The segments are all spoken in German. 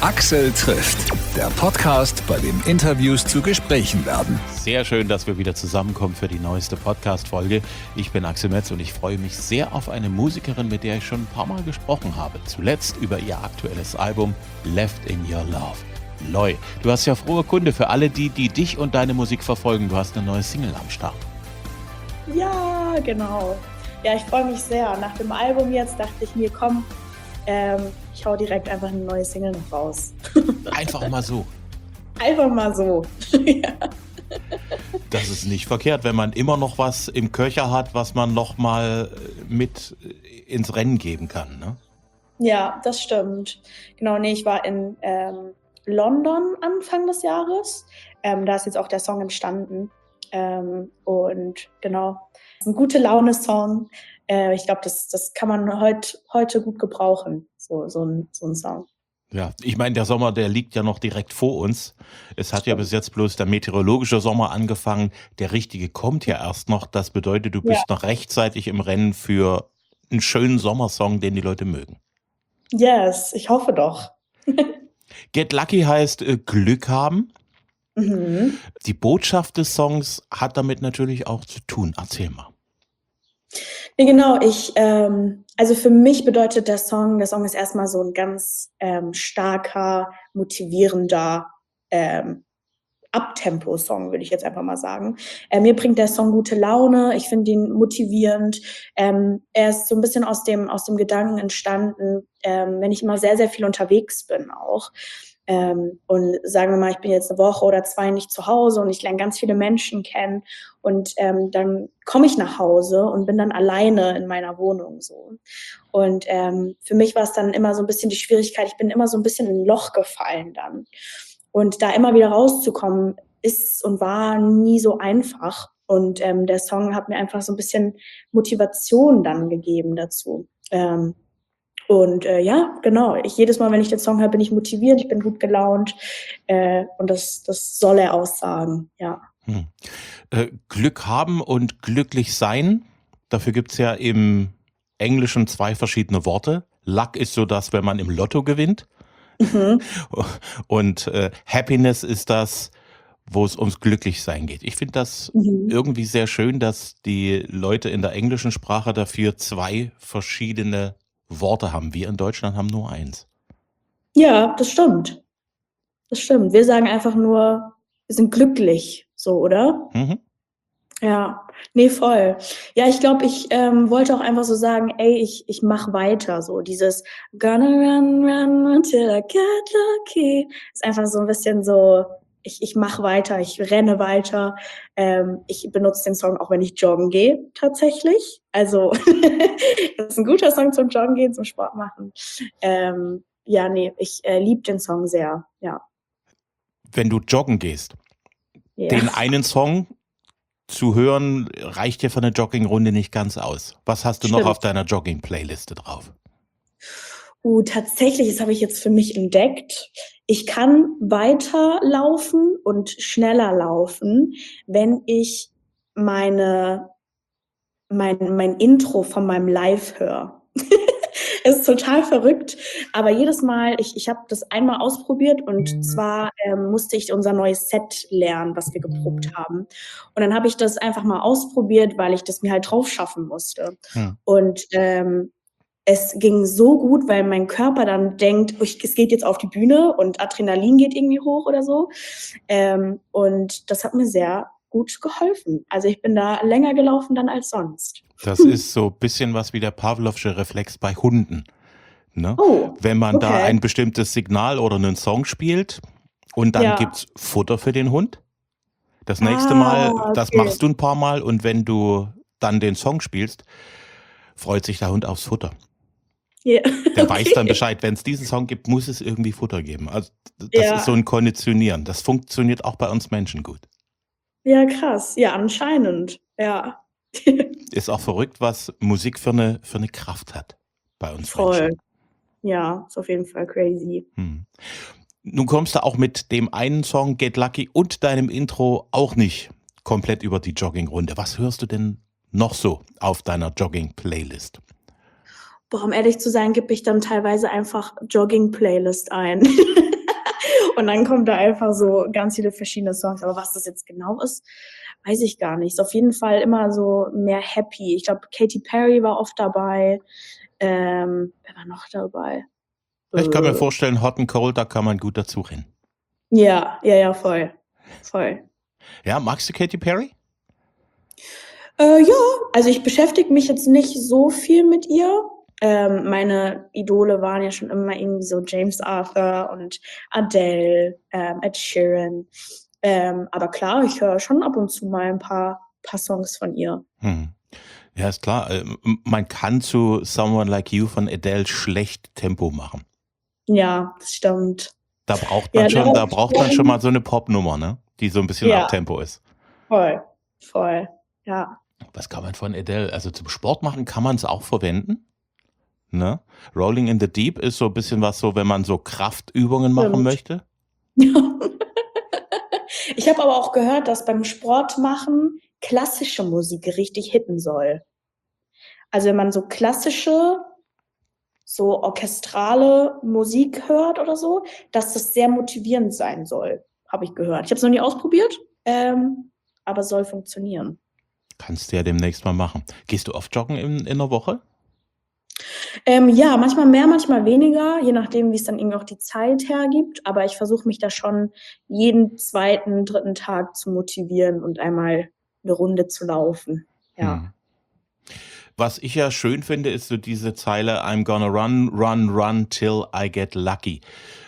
Axel trifft, der Podcast, bei dem Interviews zu Gesprächen werden. Sehr schön, dass wir wieder zusammenkommen für die neueste Podcast-Folge. Ich bin Axel Metz und ich freue mich sehr auf eine Musikerin, mit der ich schon ein paar Mal gesprochen habe. Zuletzt über ihr aktuelles Album Left in Your Love. Loi, du hast ja frohe Kunde für alle die dich und deine Musik verfolgen. Du hast eine neue Single am Start. Ja, genau. Ja, ich freue mich sehr. Nach dem Album jetzt dachte ich mir, komm, ich hau direkt einfach eine neue Single noch raus. Einfach mal so. Einfach mal so. Ja. Das ist nicht verkehrt, wenn man immer noch was im Köcher hat, was man noch mal mit ins Rennen geben kann, ne? Ja, das stimmt. Genau, nee, ich war in London Anfang des Jahres. Da ist jetzt auch der Song entstanden. Und genau, das ist ein gute Laune-Song. Ich glaube, das kann man heute gut gebrauchen, so ein Song. Ja, ich meine, der Sommer, der liegt ja noch direkt vor uns. Es hat ja bis jetzt bloß der meteorologische Sommer angefangen. Der richtige kommt ja erst noch. Das bedeutet, du bist noch rechtzeitig im Rennen für einen schönen Sommersong, den die Leute mögen. Yes, ich hoffe doch. Get Lucky heißt Glück haben. Mhm. Die Botschaft des Songs hat damit natürlich auch zu tun. Erzähl mal. Ja, genau, also für mich bedeutet der Song ist erstmal so ein ganz starker, motivierender Abtempo-Song, würde ich jetzt einfach mal sagen. Mir bringt der Song gute Laune, ich finde ihn motivierend. Er ist so ein bisschen aus dem Gedanken entstanden, wenn ich immer sehr, sehr viel unterwegs bin auch. Und sagen wir mal, ich bin jetzt eine Woche oder 2 nicht zu Hause und ich lerne ganz viele Menschen kennen und dann komme ich nach Hause und bin dann alleine in meiner Wohnung so. Und für mich war es dann immer so ein bisschen die Schwierigkeit, ich bin immer so ein bisschen in ein Loch gefallen dann. Und da immer wieder rauszukommen, ist und war nie so einfach. Und der Song hat mir einfach so ein bisschen Motivation dann gegeben dazu. Ja, genau. Jedes Mal, wenn ich den Song höre, bin ich motiviert, ich bin gut gelaunt. Und das soll er aussagen, ja. Glück haben und glücklich sein, dafür gibt's ja im Englischen 2 verschiedene Worte. Luck ist so das, wenn man im Lotto gewinnt. Mhm. Und Happiness ist das, wo es ums Glücklichsein geht. Ich finde das irgendwie sehr schön, dass die Leute in der englischen Sprache dafür 2 verschiedene Worte haben. Wir in Deutschland haben nur 1. Ja, das stimmt. Das stimmt. Wir sagen einfach nur, wir sind glücklich, so, oder? Mhm. Ja, nee, voll. Ja, ich glaube, ich wollte auch einfach so sagen, ey, ich mach weiter, so dieses Gonna run until I get lucky. Ist einfach so ein bisschen so, ich mach weiter, ich renne weiter. Ich benutze den Song auch, wenn ich joggen gehe, tatsächlich. Also, das ist ein guter Song zum Joggen gehen, zum Sport machen. Ja, nee, ich liebe den Song sehr, ja. Wenn du joggen gehst, den einen Song zu hören, reicht ja für eine Joggingrunde nicht ganz aus. Was hast du noch auf deiner Jogging-Playliste drauf? Tatsächlich, das habe ich jetzt für mich entdeckt. Ich kann weiter laufen und schneller laufen, wenn ich mein Intro von meinem Live höre. Es ist total verrückt, aber jedes Mal, ich habe das einmal ausprobiert und zwar musste ich unser neues Set lernen, was wir geprobt haben. Und dann habe ich das einfach mal ausprobiert, weil ich das mir halt drauf schaffen musste. Und es ging so gut, weil mein Körper dann denkt, es geht jetzt auf die Bühne und Adrenalin geht irgendwie hoch oder so. Und das hat mir sehr gut geholfen. Also ich bin da länger gelaufen dann als sonst. Das ist so ein bisschen was wie der Pawlowsche Reflex bei Hunden. Ne? Oh, wenn man da ein bestimmtes Signal oder einen Song spielt und dann gibt's Futter für den Hund. Das nächste Mal, das machst du ein paar Mal und wenn du dann den Song spielst, freut sich der Hund aufs Futter. Yeah. Der weiß dann Bescheid, wenn es diesen Song gibt, muss es irgendwie Futter geben. Also das ist so ein Konditionieren. Das funktioniert auch bei uns Menschen gut. Ja, krass. Ja, anscheinend. Ja. Ist auch verrückt, was Musik für eine Kraft hat bei uns Voll. Menschen. Ja, ist auf jeden Fall crazy. Nun kommst du auch mit dem einen Song Get Lucky und deinem Intro auch nicht komplett über die Joggingrunde. Was hörst du denn noch so auf deiner Jogging-Playlist? Boah, um ehrlich zu sein, gebe ich dann teilweise einfach Jogging-Playlist ein. Und dann kommt da einfach so ganz viele verschiedene Songs. Aber was das jetzt genau ist, weiß ich gar nicht. Ist auf jeden Fall immer so mehr happy. Ich glaube, Katy Perry war oft dabei. Wer war noch dabei? Ich kann mir Äh, vorstellen, Hot and Cold, da kann man gut dazu rennen. ja, voll. Voll. Ja, magst du Katy Perry? Ja, also ich beschäftige mich jetzt nicht so viel mit ihr. Meine Idole waren ja schon immer irgendwie so James Arthur und Adele, Ed Sheeran. Aber klar, ich höre schon ab und zu mal ein paar Songs von ihr. Hm. Ja, ist klar. Man kann zu Someone Like You von Adele schlecht Tempo machen. Ja, das stimmt. Da braucht Ja, man schon, da darauf braucht man schon mal so eine Popnummer, ne? Die so ein bisschen Ja, Abtempo ist. voll. Ja. Was kann man von Adele? Also zum Sport machen kann man es auch verwenden. Ne? Rolling in the Deep ist so ein bisschen was so, wenn man so Kraftübungen machen Stimmt. möchte. Ich habe aber auch gehört, dass beim Sport machen klassische Musik richtig hitten soll. Also wenn man so klassische, so orchestrale Musik hört oder so, dass das sehr motivierend sein soll, habe ich gehört. Ich habe es noch nie ausprobiert, aber es soll funktionieren. Kannst du ja demnächst mal machen. Gehst du oft joggen in der Woche? Ja, manchmal mehr, manchmal weniger, je nachdem, wie es dann irgendwie auch die Zeit hergibt. Aber ich versuche mich da schon jeden zweiten, dritten Tag zu motivieren und einmal eine Runde zu laufen. Ja. Hm. Was ich ja schön finde, ist so diese Zeile I'm gonna run, run, run till I get lucky.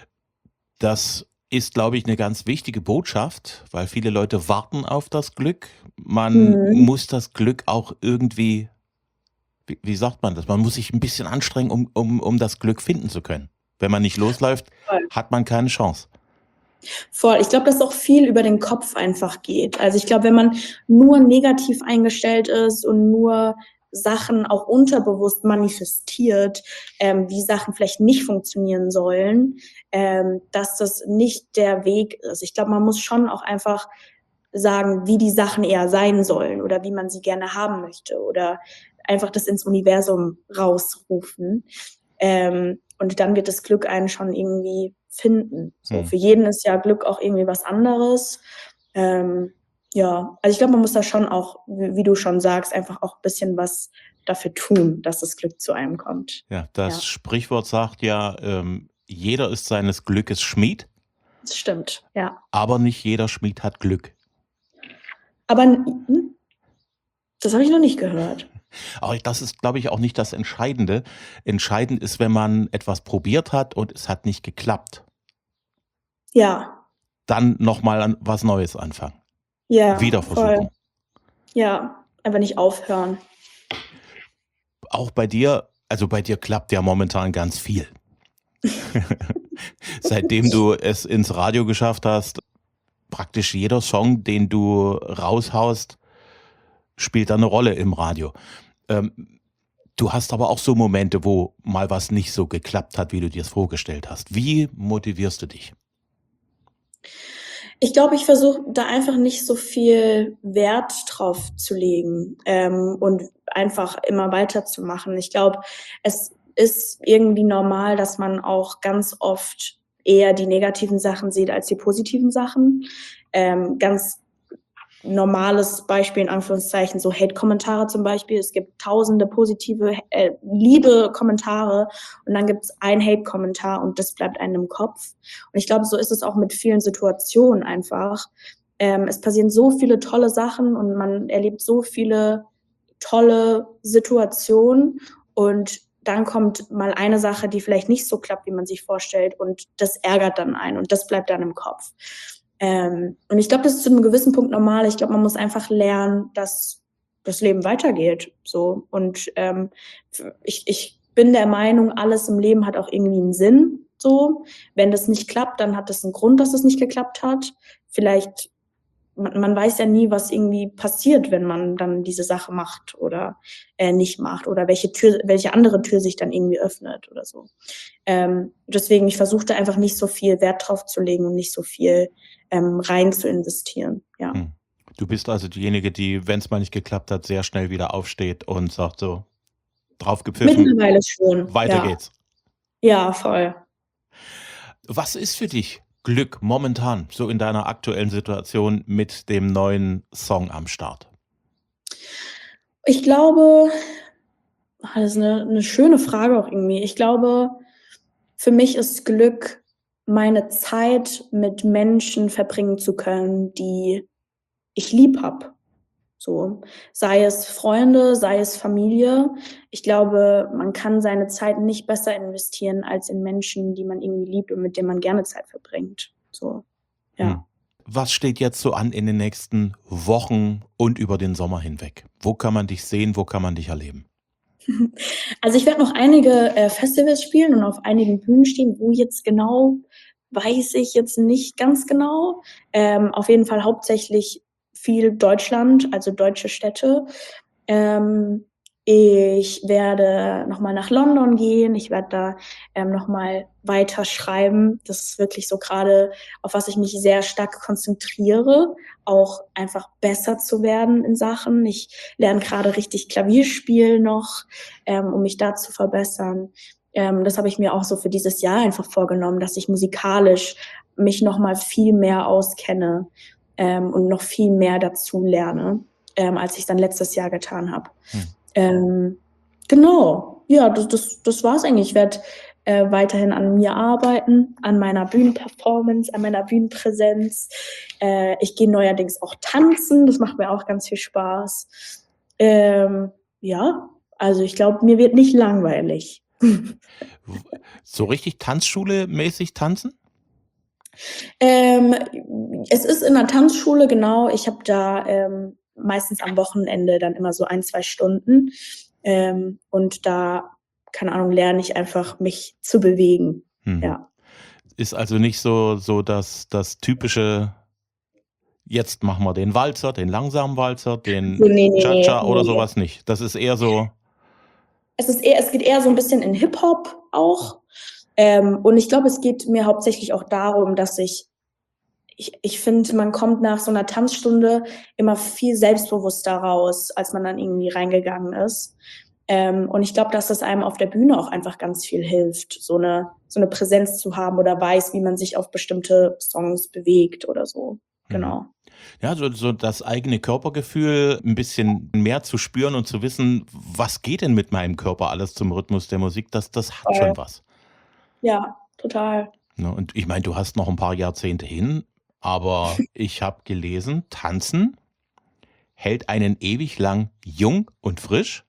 Das ist, glaube ich, eine ganz wichtige Botschaft, weil viele Leute warten auf das Glück. Man Mhm. muss das Glück auch irgendwie, wie sagt man das? Man muss sich ein bisschen anstrengen, um das Glück finden zu können. Wenn man nicht losläuft, Voll. hat man keine Chance. Voll. Ich glaube, dass auch viel über den Kopf einfach geht. Also ich glaube, wenn man nur negativ eingestellt ist und nur Sachen auch unterbewusst manifestiert, wie Sachen vielleicht nicht funktionieren sollen, dass das nicht der Weg ist. Ich glaube, man muss schon auch einfach sagen, wie die Sachen eher sein sollen oder wie man sie gerne haben möchte oder einfach das ins Universum rausrufen. Und dann wird das Glück einen schon irgendwie finden. So, für jeden ist ja Glück auch irgendwie was anderes. Ja, also ich glaube, man muss da schon auch, wie du schon sagst, einfach auch ein bisschen was dafür tun, dass das Glück zu einem kommt. Ja, das Ja. Sprichwort sagt ja, jeder ist seines Glückes Schmied, Das stimmt, ja. aber nicht jeder Schmied hat Glück. Aber das habe ich noch nicht gehört. Aber das ist, glaube ich, auch nicht das Entscheidende. Entscheidend ist, wenn man etwas probiert hat und es hat nicht geklappt, Ja, dann nochmal was Neues anfangen. ja, Wieder voll. versuchen. Ja, einfach nicht aufhören. Auch bei dir, also bei dir klappt ja momentan ganz viel. Seitdem du es ins Radio geschafft hast, praktisch jeder Song, den du raushaust, spielt da eine Rolle im Radio. Du hast aber auch so Momente, wo mal was nicht so geklappt hat, wie du dir es vorgestellt hast. Wie motivierst du dich? Ich glaube, ich versuche da einfach nicht so viel Wert drauf zu legen, und einfach immer weiterzumachen. Ich glaube, es ist irgendwie normal, dass man auch ganz oft eher die negativen Sachen sieht als die positiven Sachen. Ganz normales Beispiel in Anführungszeichen, so Hate-Kommentare zum Beispiel. Es gibt tausende positive, liebe Kommentare und dann gibt es einen Hate-Kommentar und das bleibt einem im Kopf. Und ich glaube, so ist es auch mit vielen Situationen einfach. Es passieren so viele tolle Sachen und man erlebt so viele tolle Situationen und dann kommt mal eine Sache, die vielleicht nicht so klappt, wie man sich vorstellt und das ärgert dann einen und das bleibt dann im Kopf. Und ich glaube, das ist zu einem gewissen Punkt normal. Ich glaube, man muss einfach lernen, dass das Leben weitergeht. So. Und ich bin der Meinung, alles im Leben hat auch irgendwie einen Sinn. So. Wenn das nicht klappt, dann hat das einen Grund, dass es nicht geklappt hat. Vielleicht, man weiß ja nie, was irgendwie passiert, wenn man dann diese Sache macht oder nicht macht oder welche andere Tür sich dann irgendwie öffnet oder so. Deswegen, ich versuchte einfach nicht so viel Wert drauf zu legen und nicht so viel rein zu investieren. Ja. Du bist also diejenige, die, wenn es mal nicht geklappt hat, sehr schnell wieder aufsteht und sagt so, drauf gepfiffen, Mittlerweile schon. weiter Ja. geht's. Ja, voll. Was ist für dich Glück momentan, so in deiner aktuellen Situation mit dem neuen Song am Start? Ich glaube, das ist eine schöne Frage auch irgendwie. Ich glaube, für mich ist Glück, meine Zeit mit Menschen verbringen zu können, die ich lieb habe. So, sei es Freunde, sei es Familie. Ich glaube, man kann seine Zeit nicht besser investieren als in Menschen, die man irgendwie liebt und mit denen man gerne Zeit verbringt. So, Hm. ja. Was steht jetzt so an in den nächsten Wochen und über den Sommer hinweg? Wo kann man dich sehen? Wo kann man dich erleben? Also ich werde noch einige Festivals spielen und auf einigen Bühnen stehen. Wo jetzt genau, weiß ich jetzt nicht ganz genau. Auf jeden Fall hauptsächlich viel Deutschland, also deutsche Städte. Ich werde nochmal nach London gehen. Ich werde da nochmal weiter schreiben. Das ist wirklich so gerade, auf was ich mich sehr stark konzentriere, auch einfach besser zu werden in Sachen. Ich lerne gerade richtig Klavierspiel noch, um mich da zu verbessern. Das habe ich mir auch so für dieses Jahr einfach vorgenommen, dass ich musikalisch mich nochmal viel mehr auskenne und noch viel mehr dazu lerne, als ich dann letztes Jahr getan habe. Genau, ja, das war's eigentlich. Ich werde weiterhin an mir arbeiten, an meiner Bühnenperformance, an meiner Bühnenpräsenz. Ich gehe neuerdings auch tanzen, das macht mir auch ganz viel Spaß. Ja, also ich glaube, mir wird nicht langweilig. So richtig Tanzschule-mäßig tanzen? Ähm, Es ist in der Tanzschule, genau. Ich habe da meistens am Wochenende dann immer so 1, 2 Stunden. Und da, keine Ahnung, lerne ich einfach, mich zu bewegen. Hm. Ja. Ist also nicht so das typische, jetzt machen wir den Walzer, den langsamen Walzer, den So, nee, nee, nee, Cha-Cha oder nee. sowas nicht. Das ist eher so, Es geht eher so ein bisschen in Hip-Hop auch. Und ich glaube, es geht mir hauptsächlich auch darum, dass ich finde, man kommt nach so einer Tanzstunde immer viel selbstbewusster raus, als man dann irgendwie reingegangen ist. Und ich glaube, dass das einem auf der Bühne auch einfach ganz viel hilft, so eine Präsenz zu haben oder weiß, wie man sich auf bestimmte Songs bewegt oder so. Genau. ja, so das eigene Körpergefühl ein bisschen mehr zu spüren und zu wissen, was geht denn mit meinem Körper alles zum Rhythmus der Musik, das hat Voll. schon was. Ja, total. Ne? Und ich meine, du hast noch ein paar Jahrzehnte hin, aber ich habe gelesen, Tanzen hält einen ewig lang jung und frisch.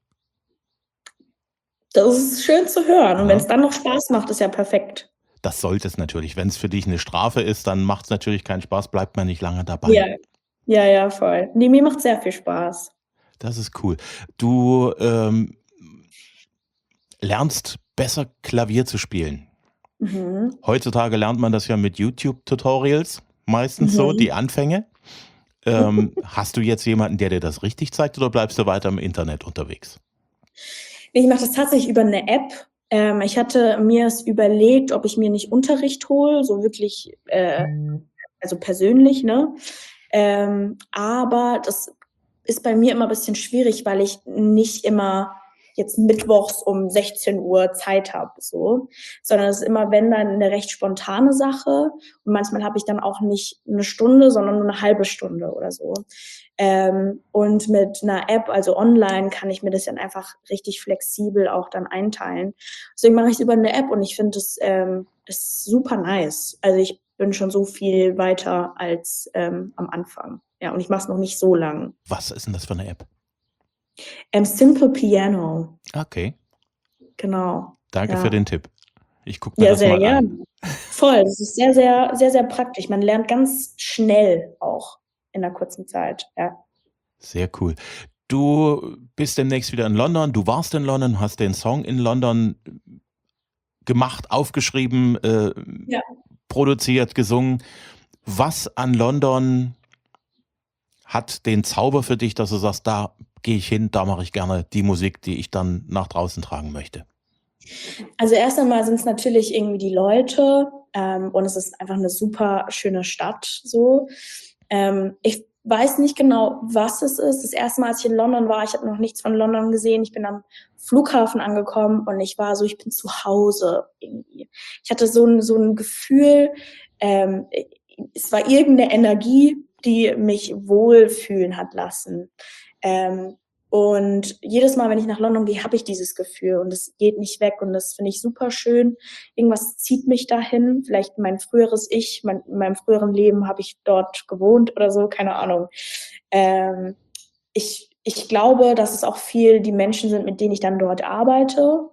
Das ist schön zu hören. Und wenn Ja. es dann noch Spaß macht, ist ja perfekt. Das sollte es natürlich. Wenn es für dich eine Strafe ist, dann macht es natürlich keinen Spaß, bleibt man nicht lange dabei. Ja, ja, ja, voll. Ne, mir macht sehr viel Spaß. Das ist cool. Du, lernst besser Klavier zu spielen. Mhm. Heutzutage lernt man das ja mit YouTube-Tutorials, meistens so, die Anfänge. Hast du jetzt jemanden, der dir das richtig zeigt oder bleibst du weiter im Internet unterwegs? Ne, ich mache das tatsächlich über 'ne App. Ich hatte mir es überlegt, ob ich mir nicht Unterricht hole, so wirklich, also persönlich, ne? Aber das ist bei mir immer ein bisschen schwierig, weil ich nicht immer jetzt mittwochs um 16 Uhr Zeit habe, so, sondern es ist immer, wenn dann, eine recht spontane Sache. Und manchmal habe ich dann auch nicht eine Stunde, sondern nur eine halbe Stunde oder so. Und mit einer App, also online, kann ich mir das dann einfach richtig flexibel auch dann einteilen. Deswegen mache ich es über eine App und ich finde es ist super nice. Also ich bin schon so viel weiter als am Anfang. Ja, und ich mache es noch nicht so lang. Was ist denn das für eine App? Simple Piano, Okay, genau. danke für Ja. den Tipp. Ich gucke mir Ja, das sehr mal gerne. an. Voll, das ist sehr, sehr, sehr, sehr praktisch. Man lernt ganz schnell auch in 'ner kurzen Zeit, ja. Sehr cool. Du bist demnächst wieder in London. Du warst in London, hast den Song in London gemacht, aufgeschrieben, Ja. produziert, gesungen. Was an London hat den Zauber für dich, dass du sagst, da gehe ich hin, da mache ich gerne die Musik, die ich dann nach draußen tragen möchte? Also erst einmal sind's natürlich irgendwie die Leute, und es ist einfach 'ne super schöne Stadt so. Ich weiß nicht genau, was es ist. Das erste Mal, als ich in London war, ich habe noch nichts von London gesehen. Ich bin am Flughafen angekommen und ich war so, ich bin zu Hause irgendwie. Ich hatte so 'n Gefühl, ähm, es war irgendeine Energie, die mich wohlfühlen hat lassen. Und jedes Mal, wenn ich nach London gehe, habe ich dieses Gefühl und es geht nicht weg und das finde ich super schön. Irgendwas zieht mich dahin. Vielleicht mein früheres Ich, in meinem früheren Leben habe ich dort gewohnt oder so, keine Ahnung. Ich glaube, dass es auch viel die Menschen sind, mit denen ich dann dort arbeite.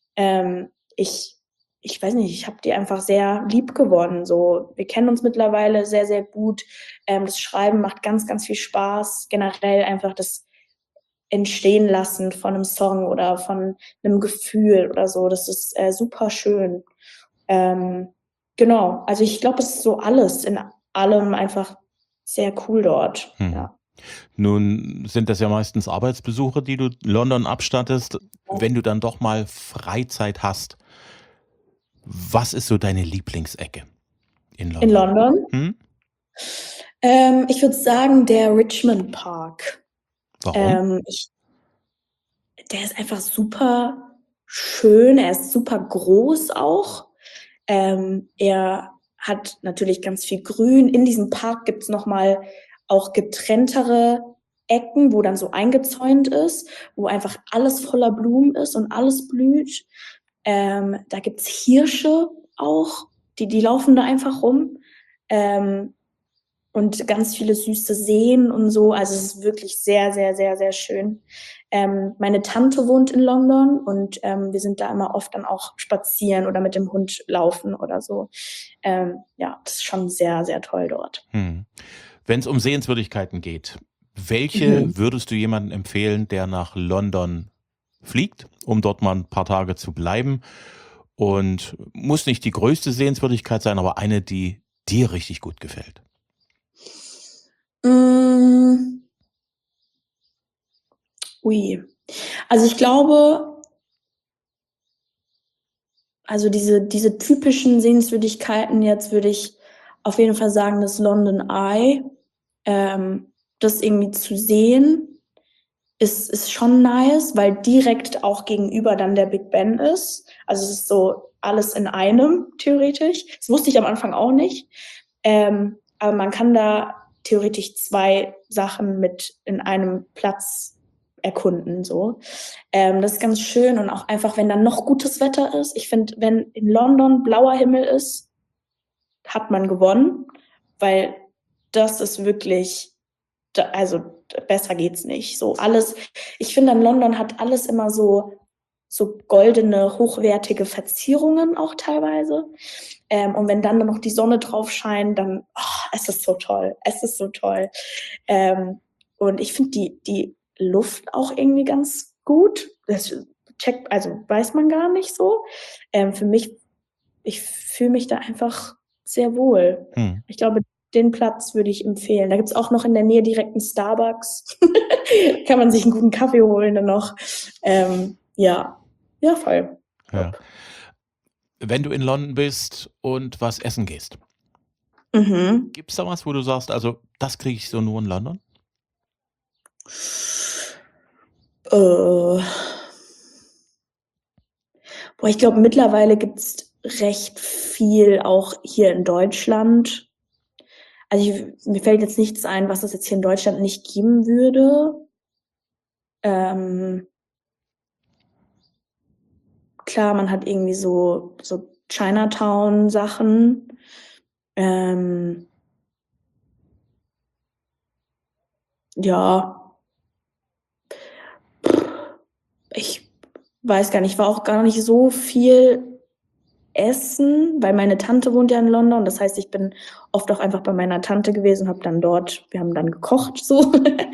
Ich weiß nicht, ich habe die einfach sehr lieb gewonnen. So, wir kennen uns mittlerweile sehr, sehr gut. Das Schreiben macht ganz, ganz viel Spaß. Generell einfach das Entstehen lassen von einem Song oder von einem Gefühl oder so. Das ist super schön. Genau, also ich glaube, es ist so alles in allem einfach sehr cool dort. Ja. Nun sind das ja meistens Arbeitsbesuche, die du London abstattest. Wenn du dann doch mal Freizeit hast, was ist so deine Lieblingsecke in In London? London? Ich würde sagen, der Richmond Park. Warum? Der ist einfach super schön, er ist super groß auch. Er hat natürlich ganz viel Grün. In diesem Park gibt's noch mal auch getrenntere Ecken, wo dann so eingezäunt ist, wo einfach alles voller Blumen ist und alles blüht. Da gibt's Hirsche auch, die laufen da einfach rum. Und ganz viele süße Seen und so. Also es ist wirklich sehr, sehr, sehr, sehr schön. Meine Tante wohnt in London und wir sind da immer oft dann auch spazieren oder mit dem Hund laufen oder so. Ja, das ist schon sehr, sehr toll dort. Wenn es um Sehenswürdigkeiten geht, welche würdest du jemandem empfehlen, der nach London fliegt, um dort mal ein paar Tage zu bleiben? Und muss nicht die größte Sehenswürdigkeit sein, aber eine, die dir richtig gut gefällt. Ui. Also ich glaube, also diese typischen Sehenswürdigkeiten, jetzt würde ich auf jeden Fall sagen, das London Eye, das irgendwie zu sehen, ist schon nice, weil direkt auch gegenüber dann der Big Ben ist. Also es ist so alles in einem, theoretisch. Das wusste ich am Anfang auch nicht. Aber man kann da theoretisch 2 Sachen mit in einem Platz erkunden, so. Das ist ganz schön und auch einfach, wenn dann noch gutes Wetter ist. Ich finde, wenn in London blauer Himmel ist, hat man gewonnen, weil das ist wirklich, also besser geht's nicht. So alles, ich finde, in London hat alles immer so goldene, hochwertige Verzierungen auch teilweise. Und wenn dann noch die Sonne drauf scheint, dann, es ist so toll. Es ist so toll. Und ich finde die Luft auch irgendwie ganz gut. Das also weiß man gar nicht so. Für mich, ich fühle mich da einfach sehr wohl. Ich glaube, den Platz würde ich empfehlen. Da gibt's auch noch in der Nähe direkt einen Starbucks. Kann man sich einen guten Kaffee holen dann noch. Ja, voll. Ja. Wenn du in London bist und was essen gehst, gibt's da was, wo du sagst, also das kriege ich so nur in London? Boah, ich glaube, mittlerweile gibt's recht viel auch hier in Deutschland. Also mir fällt jetzt nichts ein, was es jetzt hier in Deutschland nicht geben würde. Klar, man hat irgendwie so Chinatown-Sachen. Ja. Ich weiß gar nicht, ich war auch gar nicht so viel essen, weil meine Tante wohnt ja in London. Das heißt, ich bin oft auch einfach bei meiner Tante gewesen, habe dann dort, wir haben dann gekocht so.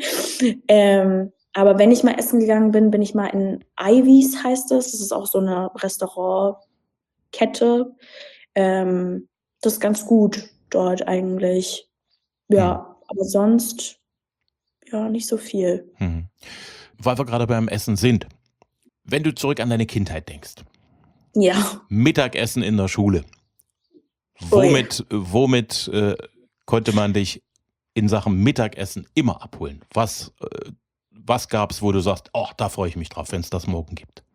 Aber wenn ich mal essen gegangen bin, bin ich mal in Ivy's, heißt es. Das ist auch so eine Restaurantkette. Das ist ganz gut dort eigentlich. Ja, aber sonst ja nicht so viel. Weil wir gerade beim Essen sind. Wenn du zurück an deine Kindheit denkst. Ja. Mittagessen in der Schule. Womit konnte man dich in Sachen Mittagessen immer abholen? Was gab's, wo du sagst, oh, da freue ich mich drauf, wenn es das morgen gibt?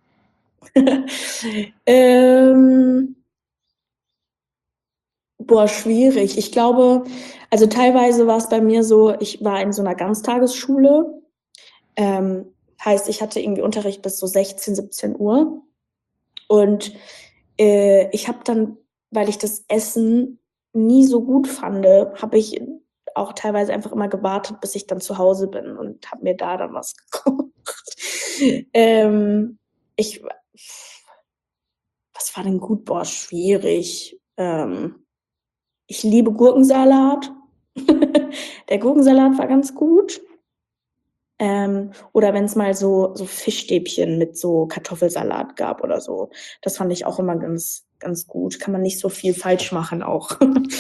Boah, schwierig. Ich glaube, also teilweise war es bei mir so, ich war in so einer Ganztagesschule. Heißt, ich hatte irgendwie Unterricht bis so 16, 17 Uhr. Und ich habe dann, weil ich das Essen nie so gut fand, habe ich auch teilweise einfach immer gewartet, bis ich dann zu Hause bin und habe mir da dann was gekocht. Was war denn gut? Boah, schwierig. Ich liebe Gurkensalat. Der Gurkensalat war ganz gut. Oder wenn es mal so Fischstäbchen mit so Kartoffelsalat gab oder so. Das fand ich auch immer ganz, ganz gut. Kann man nicht so viel falsch machen auch.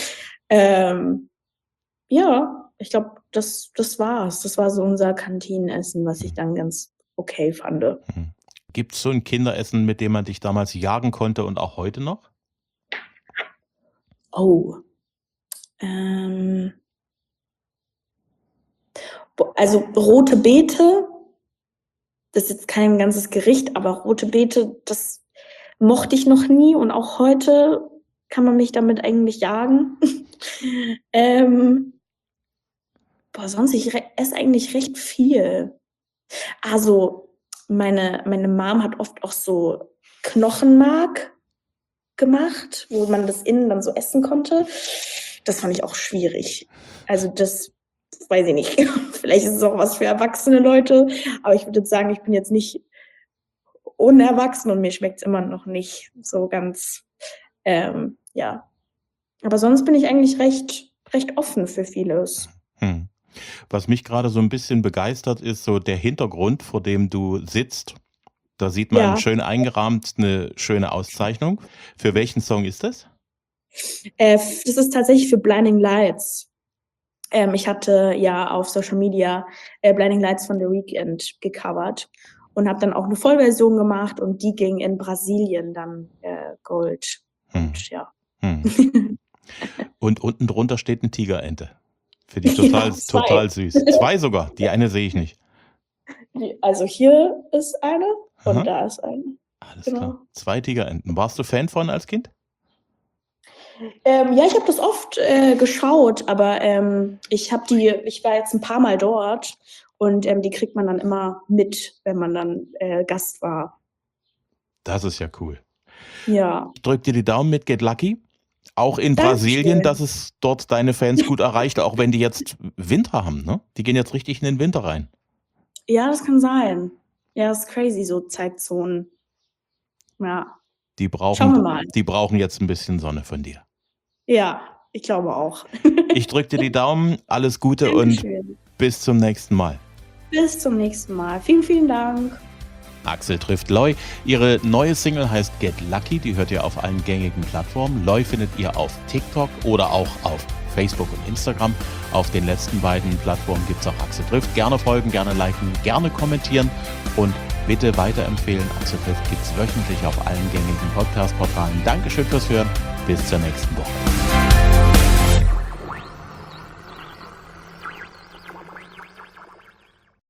Ja, ich glaube, das war's. Das war so unser Kantinenessen, was ich dann ganz okay fand. Gibt es so ein Kinderessen, mit dem man dich damals jagen konnte und auch heute noch? Oh. Also rote Beete, das ist jetzt kein ganzes Gericht, aber rote Beete, das mochte ich noch nie und auch heute kann man mich damit eigentlich jagen. Sonst, ich esse eigentlich recht viel. Also meine Mom hat oft auch so Knochenmark gemacht, wo man das innen dann so essen konnte. Das fand ich auch schwierig. Also das weiß ich nicht. Vielleicht ist es auch was für erwachsene Leute, aber ich würde jetzt sagen, ich bin jetzt nicht unerwachsen und mir schmeckt es immer noch nicht so ganz, ja. Aber sonst bin ich eigentlich recht offen für vieles. Was mich gerade so ein bisschen begeistert, ist so der Hintergrund, vor dem du sitzt. Da sieht man Ja. schön eingerahmt eine schöne Auszeichnung. Für welchen Song ist das? Das ist tatsächlich für Blinding Lights. Ich hatte ja auf Social Media Blinding Lights von The Weeknd gecovert und habe dann auch eine Vollversion gemacht und die ging in Brasilien dann Gold. Und ja. Und unten drunter steht eine Tigerente. Finde ich total, Ja, zwei. total süß. 2 sogar. Die eine sehe ich nicht. Also hier ist eine und Aha. da ist eine. Alles Genau. klar. 2 Tigerenten. Warst du Fan von als Kind? Ja, ich habe das oft geschaut, aber ich war jetzt ein paar Mal dort und die kriegt man dann immer mit, wenn man dann Gast war. Das ist ja cool. Ja. Ich drück dir die Daumen mit Get Lucky. Auch in Dankeschön. Brasilien, dass es dort deine Fans gut erreicht, auch wenn die jetzt Winter haben, ne? Die gehen jetzt richtig in den Winter rein. Ja, das kann sein. Ja, das ist crazy, so Zeitzonen. Ja. Die Schauen wir mal. brauchen jetzt ein bisschen Sonne von dir. Ja, ich glaube auch. Ich drück dir die Daumen, alles Gute und Dankeschön. bis zum nächsten Mal. Bis zum nächsten Mal. Vielen, vielen Dank. Axel trifft Loy. Ihre neue Single heißt Get Lucky, die hört ihr auf allen gängigen Plattformen. Loy findet ihr auf TikTok oder auch auf Facebook und Instagram. Auf den letzten beiden Plattformen gibt es auch Axel trifft. Gerne folgen, gerne liken, gerne kommentieren und bitte weiterempfehlen. Axel trifft gibt es wöchentlich auf allen gängigen Podcast-Portalen. Dankeschön fürs Hören. Bis zur nächsten Woche.